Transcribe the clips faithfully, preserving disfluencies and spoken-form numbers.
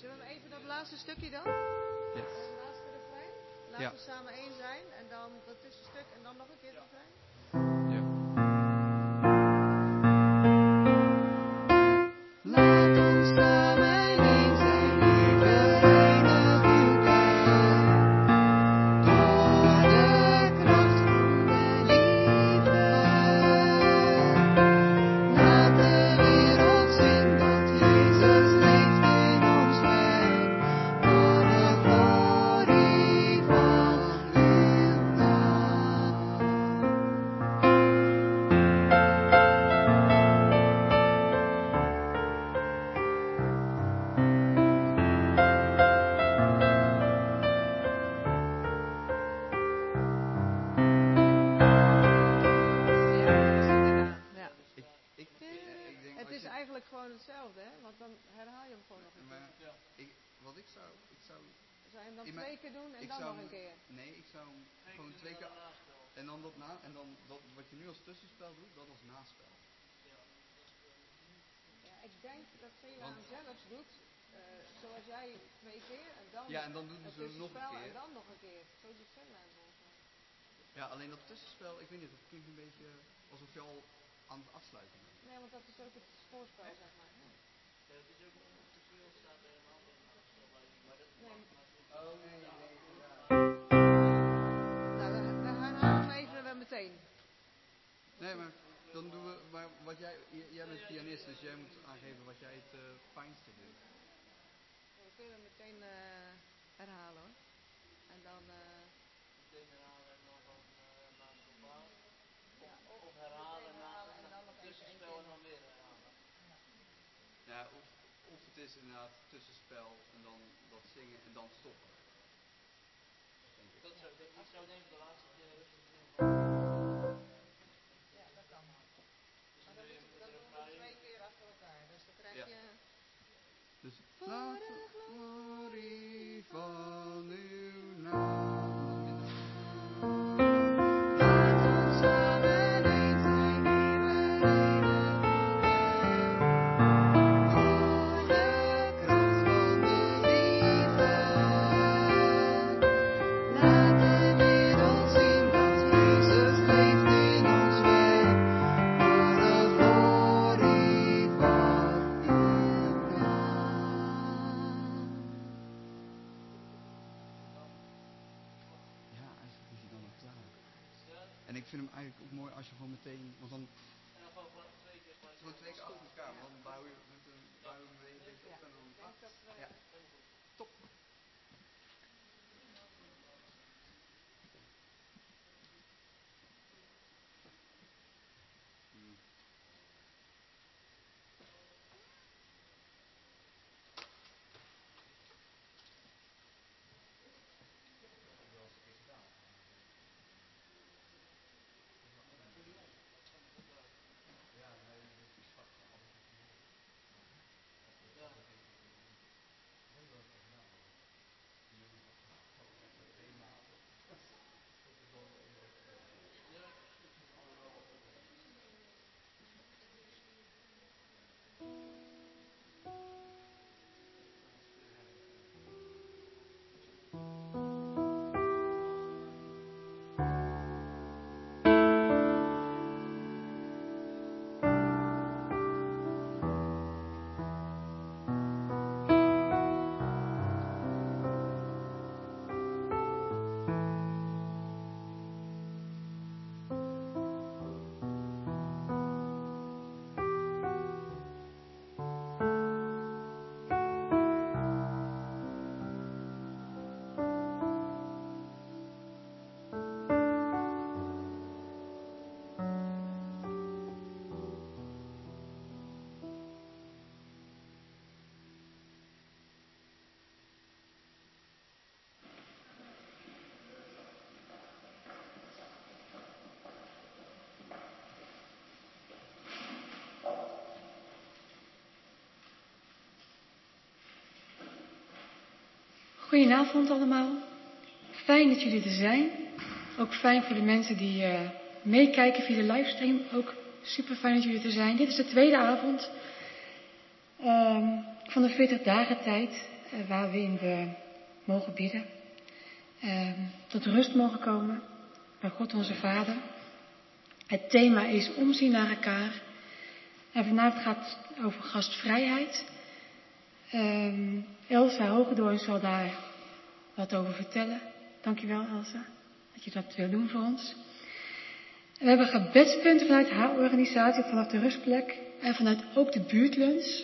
Zullen we even dat laatste stukje dan? Yes. Het laatste refrein. Laten Ja. we samen één zijn. En dan dat tussenstuk en dan nog een keer het refrein. Ja. Laat ons samen één zijn, hier verenigd in elkaar. Door de kracht van de liefde. Laat de wereld zien dat Jezus leeft in ons werk. Voor de glorie van uw naam. Ja. Ik, ik, eh, ik denk Het als is je- eigenlijk gewoon hetzelfde, hè? Want dan herhaal je hem gewoon nog een maar keer. ik, wat ik zou, ik zou, Zou je hem dan in mijn- twee keer doen en ik dan zou nog een hem- keer? Nee, ik zou hem gewoon twee keer en dan dat na en dan dat wat je nu als tussenspel doet, dat als naspel. Ja, ik denk dat Vela Want- hem zelfs doet, eh, zoals jij twee keer en dan Ja, en dan doen het ze hem nog een tussenspel keer. en dan nog een keer. Zo doet Vela hem volgens mij. Ja, alleen dat tussenspel, ik weet niet, dat klinkt een beetje alsof je al aan het afsluiten bent. Nee, want dat is ook het voorspel, zeg maar. Ja. Nee. Oh nee, nee, ja. Nou, we, we herhalen hem even uh, meteen. Nee, maar dan doen we, maar wat jij, j- jij bent pianist, dus jij moet aangeven wat jij het uh, fijnste vindt. We kunnen hem meteen uh, herhalen hoor. En dan... Uh, ja, of, of herhalen, herhalen en dan nog even één keer. Ja, of, of het is inderdaad tussenspel en dan dat zingen en dan stoppen. Denk ik. Dat zou, dat, ik zou denk ik de laatste keer rustig doen. Ja, dat kan. Maar dan, moet, dan doen we het twee keer achter elkaar. Dus dan krijg Ja. je... Dus laat de glorie van uw naam. Laat ons samen één zijn, hier verenigd in elkaar. Door de kracht van de liefde. Laat de wereld zien dat Jezus leeft in ons werk. Voor de glorie van uw naam. Ja, eigenlijk is hij dan al klaar. En ik vind hem eigenlijk ook mooi als je gewoon meteen, want dan En dan gewoon gewoon twee keer gewoon. gewoon twee keer achter elkaar, want dan bouw je, met een, bouw je hem weer een beetje op en dan... Ik denk dat we... Ja, top. Hmm. Goedenavond allemaal. Fijn dat jullie er zijn. Ook fijn voor de mensen die uh, meekijken via de livestream. Ook super fijn dat jullie er zijn. Dit is de tweede avond um, van de veertig dagen tijd. uh, waarin we mogen bidden, uh, tot rust mogen komen bij God onze Vader. Het thema is omzien naar elkaar. En vanavond gaat het over gastvrijheid. Uh, Elsa Hogedoorn zal daar wat over vertellen. Dankjewel Elsa, dat je dat wil doen voor ons. We hebben gebedspunten vanuit haar organisatie, vanaf de rustplek en vanuit ook de buurtlunch.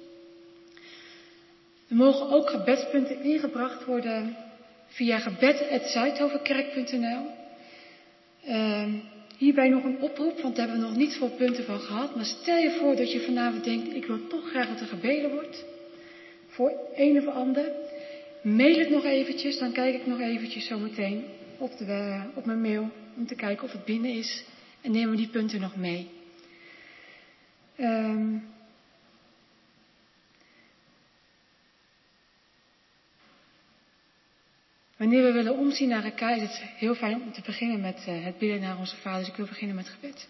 Er mogen ook gebedspunten ingebracht worden via gebed apenstaartje zuidhovenkerk punt n l. Uh, hierbij nog een oproep, want daar hebben we nog niet veel punten van gehad. Maar stel je voor dat je vanavond denkt, ik wil toch graag dat er gebeden wordt. Voor een of ander. Mail het nog eventjes, dan kijk ik nog eventjes zometeen op, de, op mijn mail. Om te kijken of het binnen is. En nemen we die punten nog mee. Um, wanneer we willen omzien naar elkaar is het heel fijn om te beginnen met uh, het bidden naar onze Vader. Dus ik wil beginnen met gebed.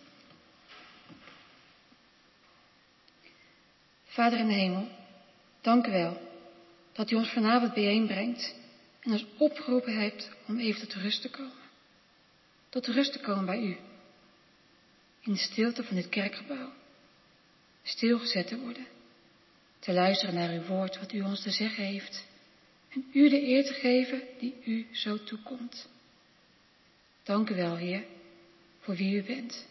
Vader in de hemel, dank u wel dat u ons vanavond bijeenbrengt en ons opgeroepen hebt om even tot rust te komen. Tot rust te komen bij u. In de stilte van dit kerkgebouw. Stilgezet te worden. Te luisteren naar uw woord wat u ons te zeggen heeft. En u de eer te geven die u zo toekomt. Dank u wel, Heer, voor wie u bent.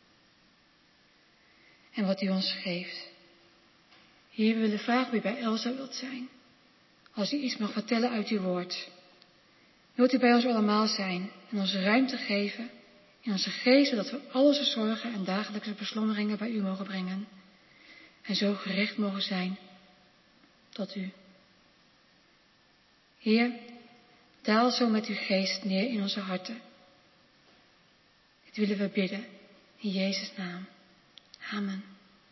En wat u ons geeft. Heer, we willen vragen wie bij Elsa wilt zijn. Als u iets mag vertellen uit uw woord. Wilt u bij ons allemaal zijn en ons ruimte geven in onze geest, zodat we al onze zorgen en dagelijkse beslommeringen bij u mogen brengen. En zo gericht mogen zijn tot u. Heer, daal zo met uw geest neer in onze harten. Dit willen we bidden in Jezus' naam. Amen.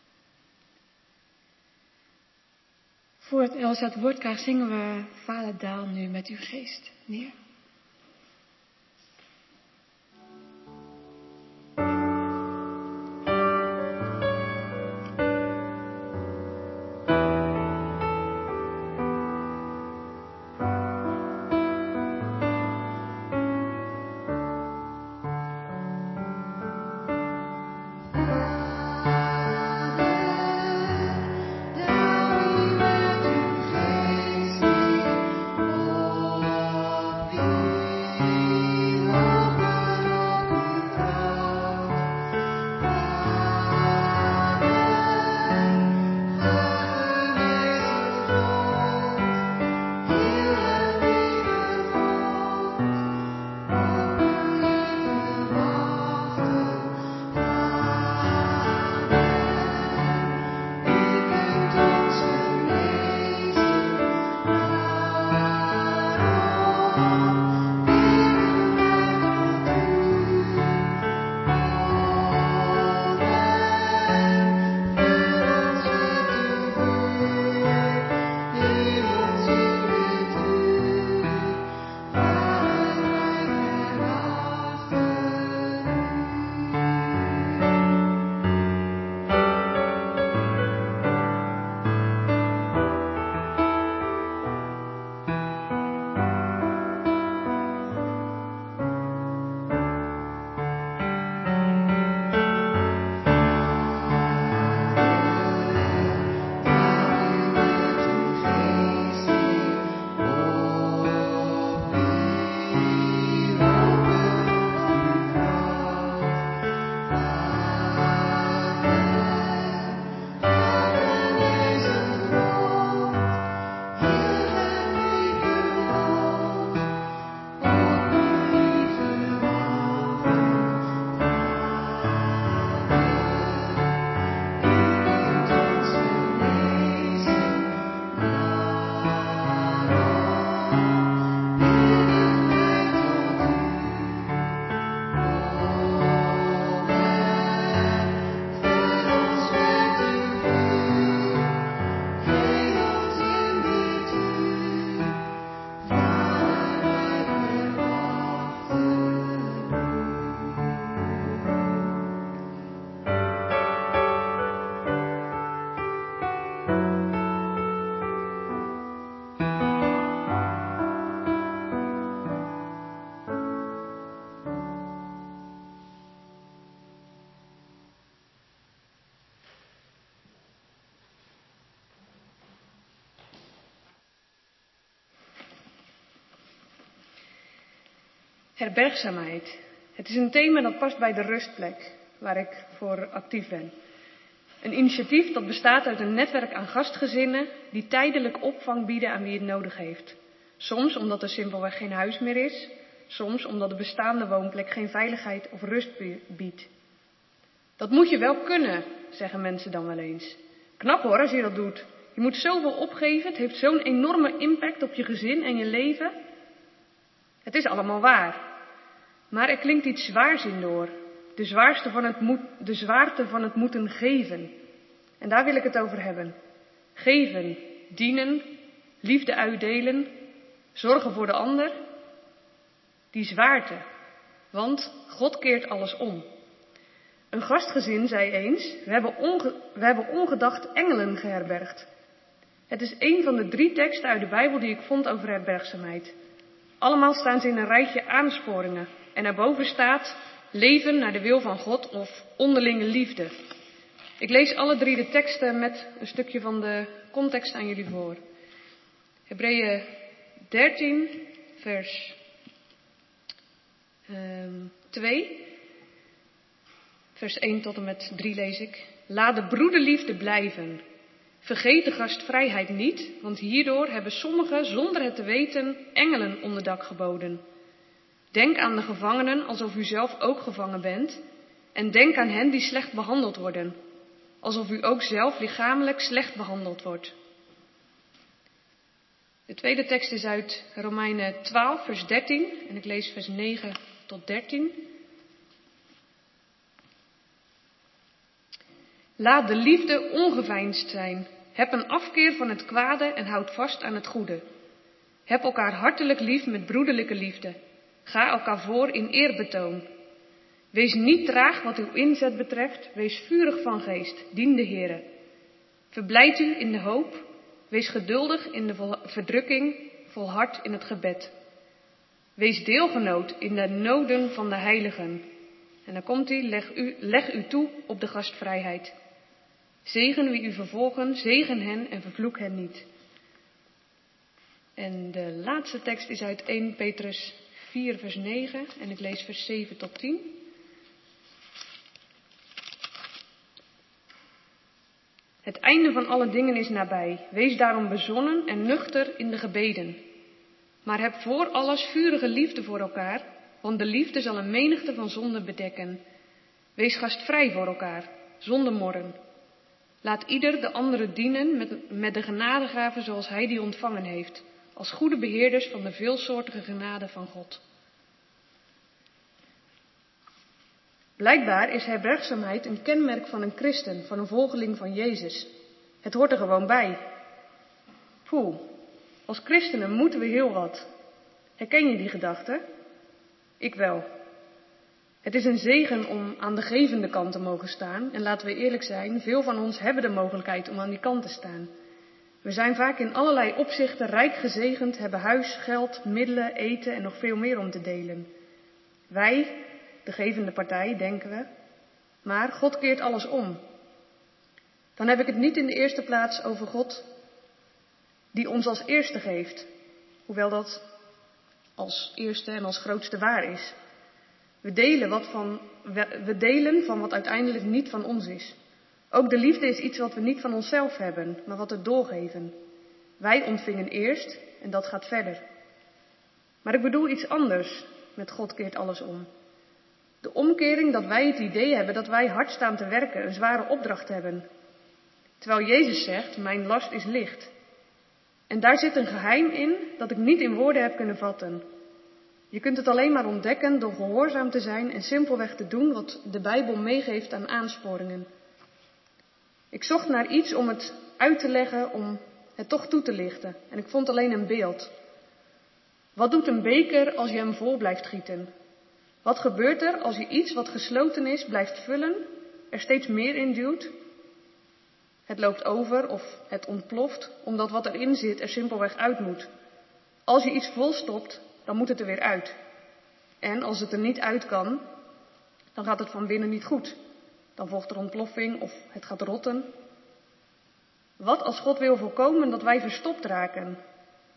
Voordat Elsa het woord krijgt, zingen we Vader daal nu met uw geest neer. Daal met uw geest neer op wie Herbergzaamheid. Het is een thema dat past bij de rustplek, waar ik voor actief ben. Een initiatief dat bestaat uit een netwerk aan gastgezinnen die tijdelijk opvang bieden aan wie het nodig heeft. Soms omdat er simpelweg geen huis meer is, soms omdat de bestaande woonplek geen veiligheid of rust biedt. Dat moet je wel kunnen, zeggen mensen dan wel eens. Knap hoor, als je dat doet. Je moet zoveel opgeven, het heeft zo'n enorme impact op je gezin en je leven. Het is allemaal waar. Maar er klinkt iets zwaars in door. De, zwaarste van het moet, de zwaarte van het moeten geven. En daar wil ik het over hebben. Geven, dienen, liefde uitdelen, zorgen voor de ander. Die zwaarte. Want God keert alles om. Een gastgezin zei eens, we hebben, onge, we hebben ongedacht engelen geherbergd. Het is een van de drie teksten uit de Bijbel die ik vond over herbergzaamheid. Allemaal staan ze in een rijtje aansporingen. En daarboven staat leven naar de wil van God of onderlinge liefde. Ik lees alle drie de teksten met een stukje van de context aan jullie voor. Hebreeën dertien, vers um, twee. Vers één tot en met drie lees ik. Laat de broederliefde blijven. Vergeet de gastvrijheid niet, want hierdoor hebben sommigen zonder het te weten engelen onderdak geboden. Denk aan de gevangenen alsof u zelf ook gevangen bent. En denk aan hen die slecht behandeld worden, alsof u ook zelf lichamelijk slecht behandeld wordt. De tweede tekst is uit Romeinen twaalf, vers dertien. En ik lees vers negen tot dertien. Laat de liefde ongeveinsd zijn. Heb een afkeer van het kwade en houd vast aan het goede. Heb elkaar hartelijk lief met broederlijke liefde. Ga elkaar voor in eerbetoon. Wees niet traag wat uw inzet betreft. Wees vurig van geest. Dien de Heere. Verblijd u in de hoop. Wees geduldig in de verdrukking. Volhard in het gebed. Wees deelgenoot in de noden van de heiligen. En dan komt hij, leg u, leg u toe op de gastvrijheid. Zegen wie u vervolgen, zegen hen en vervloek hen niet. En de laatste tekst is uit eerste Petrus vier, vers negen. En ik lees vers zeven tot tien. Het einde van alle dingen is nabij. Wees daarom bezonnen en nuchter in de gebeden. Maar heb voor alles vurige liefde voor elkaar, want de liefde zal een menigte van zonden bedekken. Wees gastvrij voor elkaar, zonder morren. Laat ieder de andere dienen met, met de genadegaven zoals hij die ontvangen heeft, als goede beheerders van de veelsoortige genade van God. Blijkbaar is herbergzaamheid een kenmerk van een christen, van een volgeling van Jezus. Het hoort er gewoon bij. Poeh, als christenen moeten we heel wat. Herken je die gedachte? Ik wel. Het is een zegen om aan de gevende kant te mogen staan. En laten we eerlijk zijn, veel van ons hebben de mogelijkheid om aan die kant te staan. We zijn vaak in allerlei opzichten rijk gezegend, hebben huis, geld, middelen, eten en nog veel meer om te delen. Wij, de gevende partij, denken we. Maar God keert alles om. Dan heb ik het niet in de eerste plaats over God die ons als eerste geeft. Hoewel dat als eerste en als grootste waar is. We delen, wat van, we delen van wat uiteindelijk niet van ons is. Ook de liefde is iets wat we niet van onszelf hebben, maar wat we doorgeven. Wij ontvingen eerst en dat gaat verder. Maar ik bedoel iets anders met God keert alles om. De omkering dat wij het idee hebben dat wij hard staan te werken, een zware opdracht hebben. Terwijl Jezus zegt, mijn last is licht. En daar zit een geheim in dat ik niet in woorden heb kunnen vatten. Je kunt het alleen maar ontdekken door gehoorzaam te zijn en simpelweg te doen wat de Bijbel meegeeft aan aansporingen. Ik zocht naar iets om het uit te leggen, om het toch toe te lichten. En ik vond alleen een beeld. Wat doet een beker als je hem vol blijft gieten? Wat gebeurt er als je iets wat gesloten is blijft vullen, er steeds meer in duwt? Het loopt over of het ontploft, omdat wat erin zit er simpelweg uit moet. Als je iets volstopt, dan moet het er weer uit. En als het er niet uit kan, dan gaat het van binnen niet goed. Dan volgt er ontploffing of het gaat rotten. Wat als God wil voorkomen dat wij verstopt raken?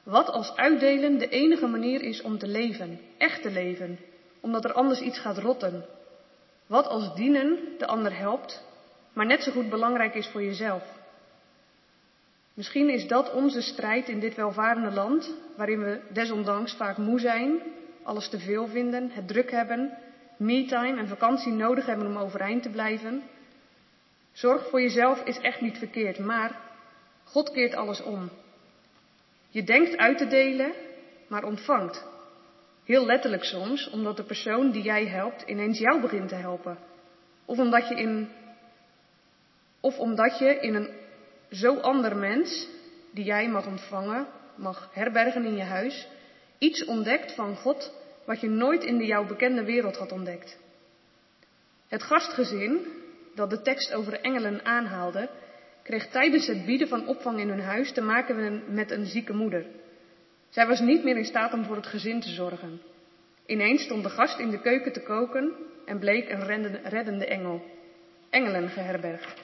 Wat als uitdelen de enige manier is om te leven, echt te leven, omdat er anders iets gaat rotten? Wat als dienen de ander helpt, maar net zo goed belangrijk is voor jezelf? Misschien is dat onze strijd in dit welvarende land, waarin we desondanks vaak moe zijn, alles te veel vinden, het druk hebben, me-time en vakantie nodig hebben om overeind te blijven. Zorg voor jezelf is echt niet verkeerd, maar God keert alles om. Je denkt uit te delen, maar ontvangt. Heel letterlijk soms, omdat de persoon die jij helpt ineens jou begint te helpen. Of omdat je in, of omdat je in een zo ander mens, die jij mag ontvangen, mag herbergen in je huis, iets ontdekt van God wat je nooit in de jou bekende wereld had ontdekt. Het gastgezin, dat de tekst over de engelen aanhaalde, kreeg tijdens het bieden van opvang in hun huis te maken met een zieke moeder. Zij was niet meer in staat om voor het gezin te zorgen. Ineens stond de gast in de keuken te koken en bleek een reddende engel. Engelen geherbergd.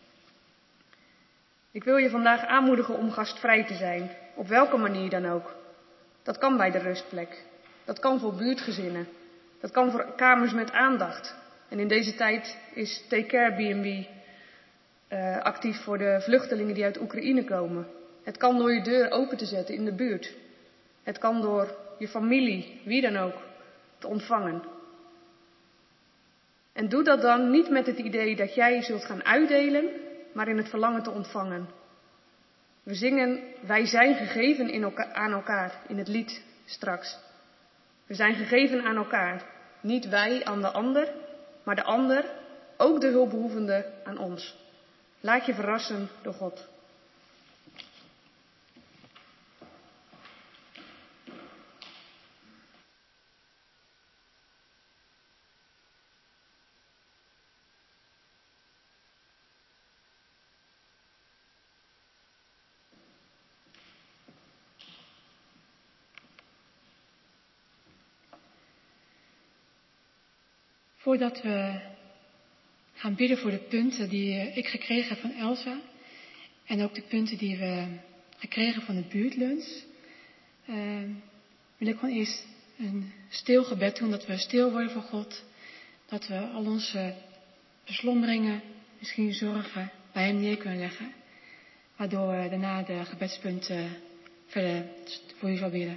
Ik wil je vandaag aanmoedigen om gastvrij te zijn, op welke manier dan ook. Dat kan bij de rustplek. Dat kan voor buurtgezinnen. Dat kan voor kamers met aandacht. En in deze tijd is Take Care B en B uh, actief voor de vluchtelingen die uit Oekraïne komen. Het kan door je deur open te zetten in de buurt. Het kan door je familie, wie dan ook, te ontvangen. En doe dat dan niet met het idee dat jij zult gaan uitdelen, maar in het verlangen te ontvangen. We zingen, wij zijn gegeven in elka- aan elkaar, in het lied straks. We zijn gegeven aan elkaar. Niet wij aan de ander, maar de ander, ook de hulpbehoevende, aan ons. Laat je verrassen door God. Voordat we gaan bidden voor de punten die ik gekregen heb van Elsa en ook de punten die we gekregen van de buurtlunch, uh, wil ik gewoon eerst een stil gebed doen, dat we stil worden voor God, dat we al onze beslommeringen, misschien zorgen, bij Hem neer kunnen leggen, waardoor we daarna de gebedspunten verder voor u zal bidden.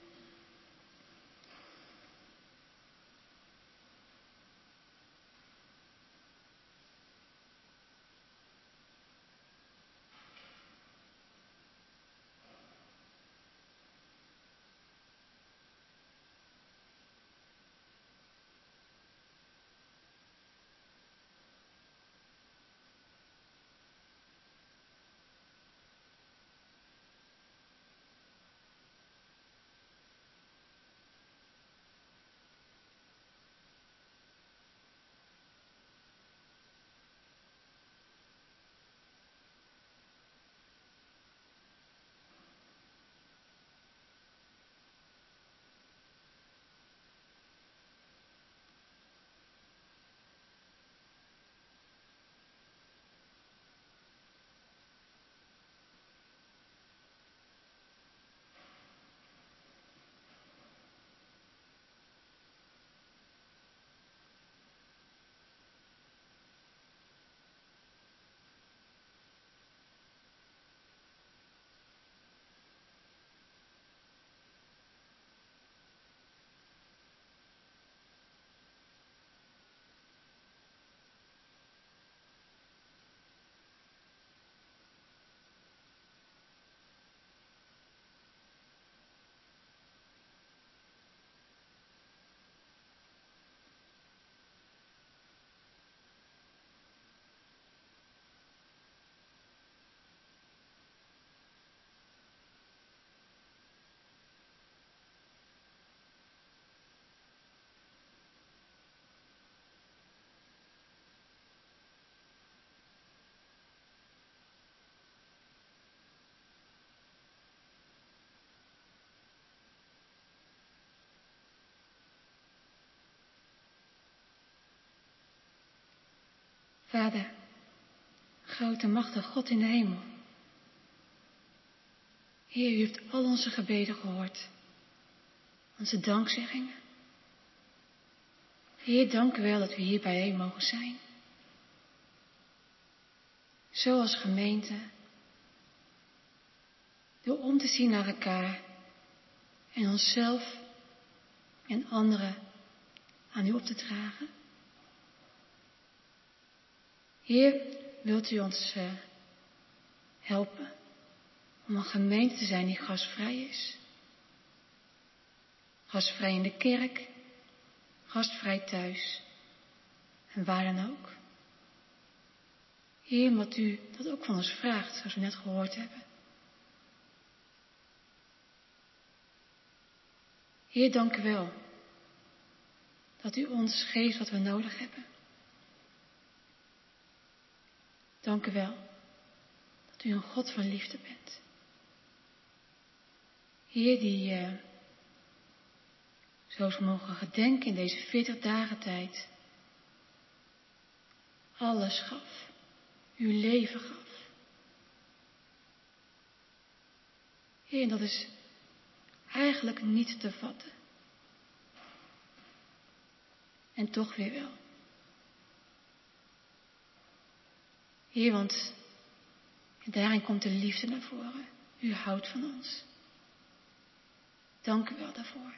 Vader, grote machtige God in de hemel. Heer, u heeft al onze gebeden gehoord. Onze dankzeggingen. Heer, dank u wel dat we hier bijeen mogen zijn. Zo als gemeente. Door om te zien naar elkaar. En onszelf en anderen aan u op te dragen. Heer, wilt u ons uh, helpen om een gemeente te zijn die gastvrij is. Gastvrij in de kerk, gastvrij thuis en waar dan ook. Heer, wat u dat ook van ons vraagt, zoals we net gehoord hebben. Heer, dank u wel dat u ons geeft wat we nodig hebben. Dank u wel dat u een God van liefde bent. Heer, die, uh, zoals we mogen gedenken in deze veertig dagen tijd, alles gaf, uw leven gaf. Heer, en dat is eigenlijk niet te vatten. En toch weer wel. Heer, want daarin komt de liefde naar voren. U houdt van ons. Dank u wel daarvoor.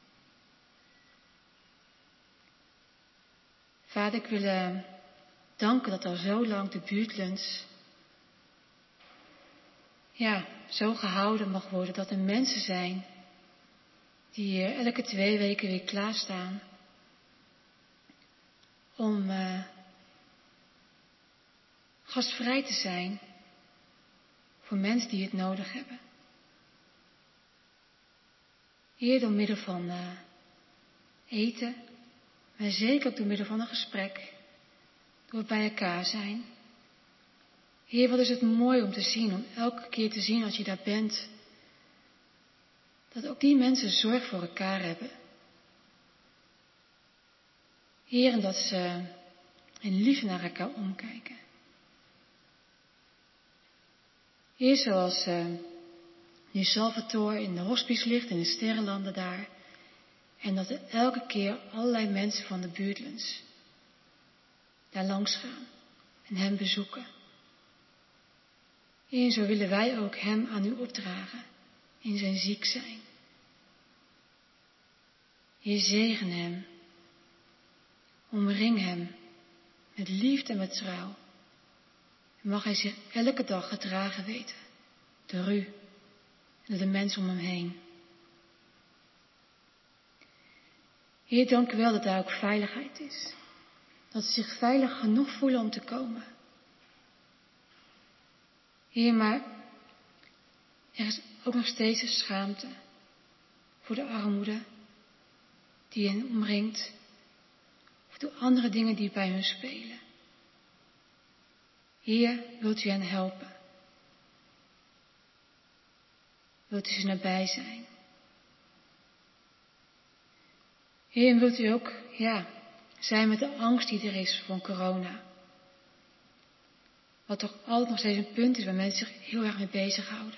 Vader, ik wil uh, danken dat al zo lang de buurtlunch ja, zo gehouden mag worden dat er mensen zijn die uh, elke twee weken weer klaarstaan om uh, gastvrij te zijn voor mensen die het nodig hebben. Heer, door middel van uh, eten, maar zeker ook door middel van een gesprek, door bij elkaar zijn. Heer, wat is het mooi om te zien, om elke keer te zien als je daar bent, dat ook die mensen zorg voor elkaar hebben. Heer, en dat ze in liefde naar elkaar omkijken. Heer, zoals uh, nu Salvatore in de hospice ligt, in de sterrenlanden daar. En dat er elke keer allerlei mensen van de buurtlunch daar langs gaan en hem bezoeken. Heer, zo willen wij ook hem aan u opdragen in zijn ziek zijn. Heer, zegen hem. Omring hem met liefde en met trouw. En mag hij zich elke dag gedragen weten door u en door de mensen om hem heen. Heer, dank u wel dat daar ook veiligheid is. Dat ze zich veilig genoeg voelen om te komen. Heer, maar er is ook nog steeds een schaamte voor de armoede die hen omringt. Of door andere dingen die bij hun spelen. Heer, wilt u hen helpen? Wilt u ze nabij zijn? Heer, en wilt u ook, ja, zijn met de angst die er is van corona. Wat toch altijd nog steeds een punt is waar mensen zich heel erg mee bezighouden.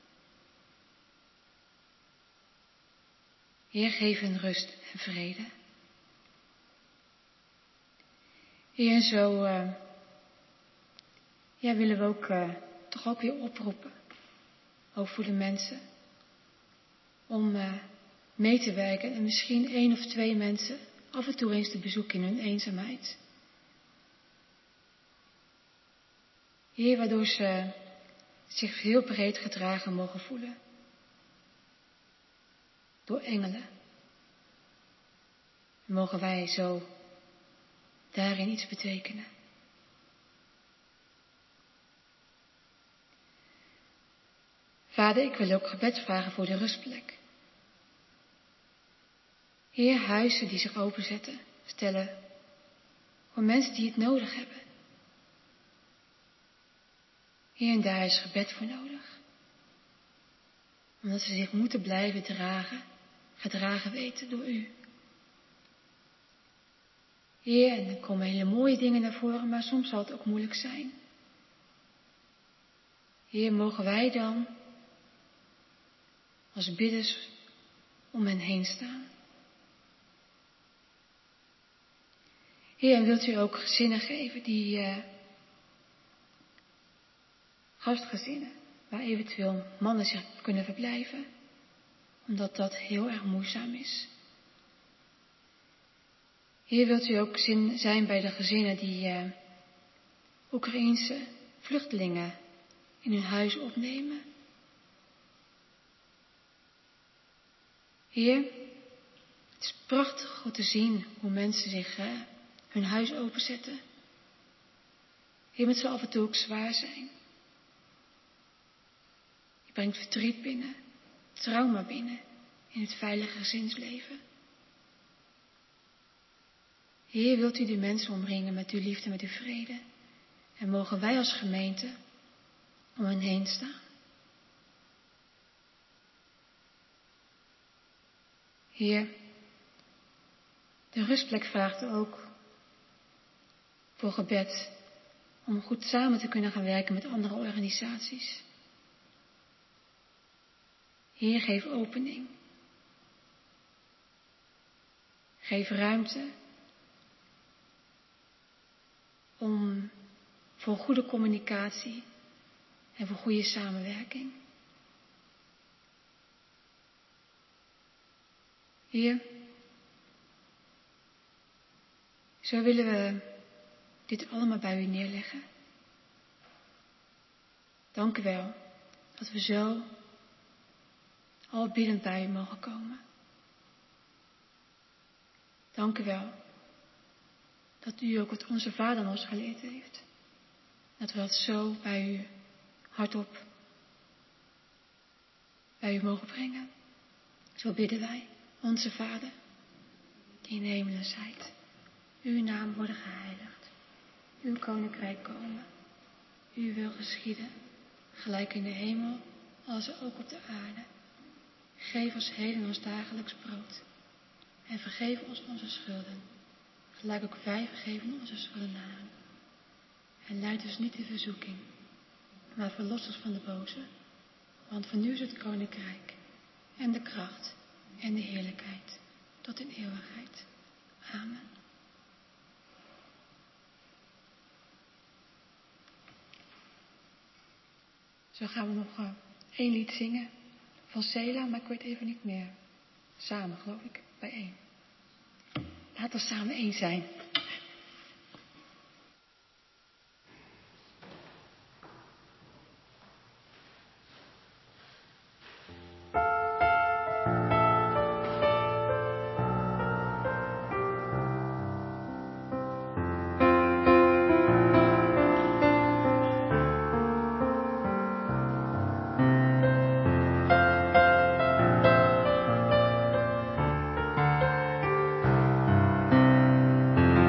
Heer, geef hen rust en vrede. Heer, en zo uh, ja, willen we ook uh, toch ook weer oproepen. Ook voor de mensen. Om uh, mee te werken en misschien één of twee mensen af en toe eens te bezoeken in hun eenzaamheid. Heer, waardoor ze zich heel breed gedragen mogen voelen. Door engelen. Mogen wij zo daarin iets betekenen. Vader, ik wil ook gebed vragen voor de rustplek. Heer, huizen die zich openzetten, stellen voor mensen die het nodig hebben. Heer, en daar is gebed voor nodig. Omdat ze zich moeten blijven dragen, gedragen weten door u. Heer, en er komen hele mooie dingen naar voren, maar soms zal het ook moeilijk zijn. Heer, mogen wij dan als bidders om hen heen staan. Heer, en wilt u ook gezinnen geven die uh, gastgezinnen, waar eventueel mannen zich kunnen verblijven, omdat dat heel erg moeizaam is. Heer, wilt u ook zin zijn bij de gezinnen die uh, Oekraïense vluchtelingen in hun huis opnemen. Heer, het is prachtig om te zien hoe mensen zich uh, hun huis openzetten. Heer, het zal af en toe ook zwaar zijn. Je brengt verdriet binnen, trauma binnen in het veilige gezinsleven. Heer, wilt u de mensen omringen met uw liefde, met uw vrede. En mogen wij als gemeente om hen heen staan. Heer, de rustplek vraagt ook voor gebed om goed samen te kunnen gaan werken met andere organisaties. Heer, geef opening. Geef ruimte om voor goede communicatie en voor goede samenwerking. Heer, zo willen we dit allemaal bij u neerleggen. Dank u wel dat we zo al biddend bij u mogen komen. Dank u wel dat u ook wat onze Vader ons geleerd heeft. Dat we dat zo bij u hardop bij u mogen brengen. Zo bidden wij, onze Vader, die in de hemelen zijt. Uw naam worden geheiligd. Uw koninkrijk komen. Uw wil geschieden, gelijk in de hemel, als ook op de aarde. Geef ons heden ons dagelijks brood. En vergeef ons onze schulden, gelijk ook wij vergeven onze schuldenaren. En leid ons niet in verzoeking, maar verlos ons van de boze. Want van u is het koninkrijk, en de kracht, en de heerlijkheid, tot in eeuwigheid. Amen. Zo gaan we nog uh, één lied zingen van Sela, maar ik weet even niet meer. Samen, geloof ik, bij één. Laten we samen één zijn. Thank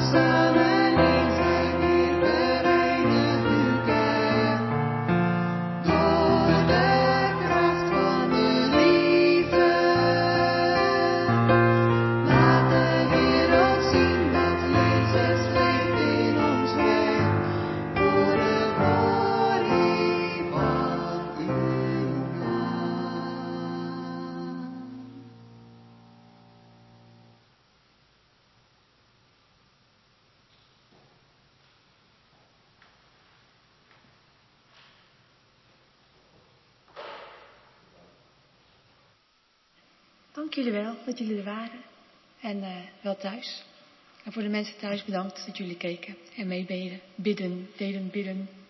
samen één zijn weer verenigd uw kerk. Door de kracht van de liefde. Laat de wereld zien dat Jezus leeft in ons werk. Voor de glorie van uw naam. Dank jullie wel dat jullie er waren en eh, wel thuis. En voor de mensen thuis bedankt dat jullie keken en meebeden, bidden, deden bidden.